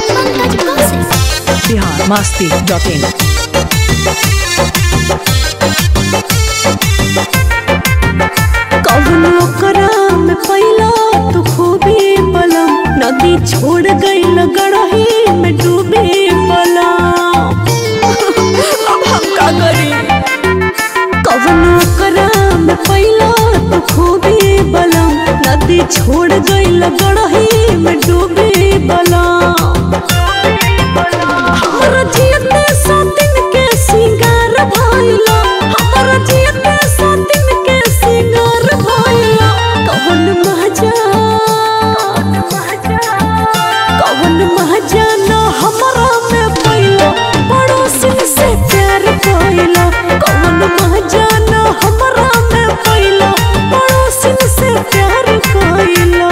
Pankaj Kaushik. biharmasti.in कौन ओकरा में पहिला तो खूबी बलम नदी छोड़ गई गड़ही में डूबी बलम। अब हम का करी? कौन ओकरा में पहिला तो खूबी बलम नदी छोड़ गई गड़ही में डूबी बलम। हमरा जियते सातिन के सिंगार भइला, हमरा जियते सातिन के सिंगार भइला। कौन महजा न हमरा में पहिला पड़ोसिन से प्यार कइला। कौन महजा न हमरा में पहिला पड़ोसिन से प्यार कइला।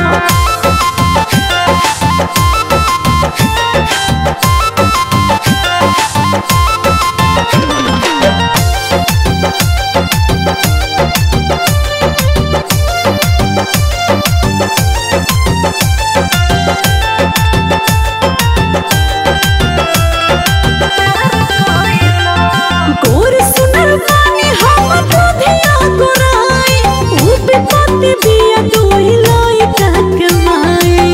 गोर सुनर बानी हम दूधिया गोराई, ऊ बेपत्ती बिया दोहिलाई कहक माई।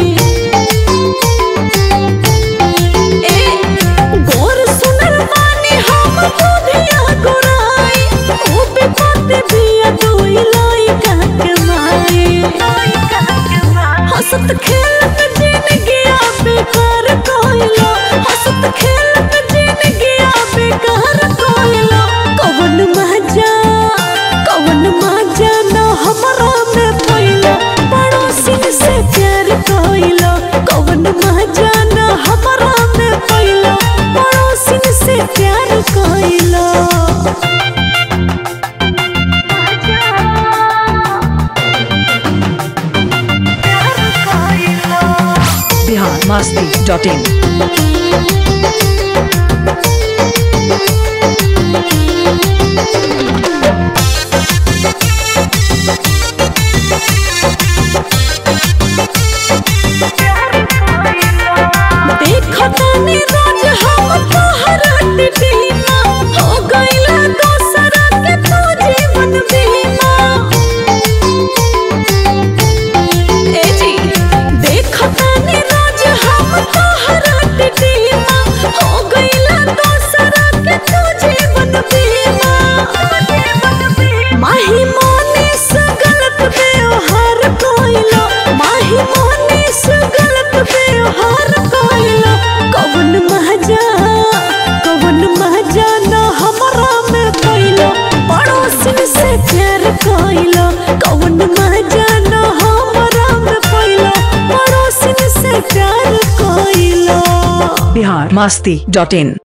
गोर सुनर बानी हम दूधिया गोराई, ऊ बेपत्ती बिया दोहिलाई कहक माई। हंसत खेलत जिंदगिया बेकार कइला, हंसत खेलत जिंदगिया बेकार कइला। कौन महजा न हमरा में पहिला पड़ोसिन से प्यार कइला। कौन महजा न हमरा में पहिला पड़ोसिन से प्यार कइला। biharmasti.in देखतानी रोज हम तोहरा टिटिमा, हो गइला दोसरा के तो जीवन बीमा। ए जी देखतानी रोज हम तोहरा टिटिमा, हो गइला दोसरा के तो जीवन बीमा। माही मोने से गलत व्यवहार कइला, माही मोने से गलत व्यवहार कइला। कौन महजा न हमरा में पहिला पड़ोसिन से प्यार कइला। कौन महजा न हमरा में पहिला पड़ोसिन से प्यार कइला। biharmasti.in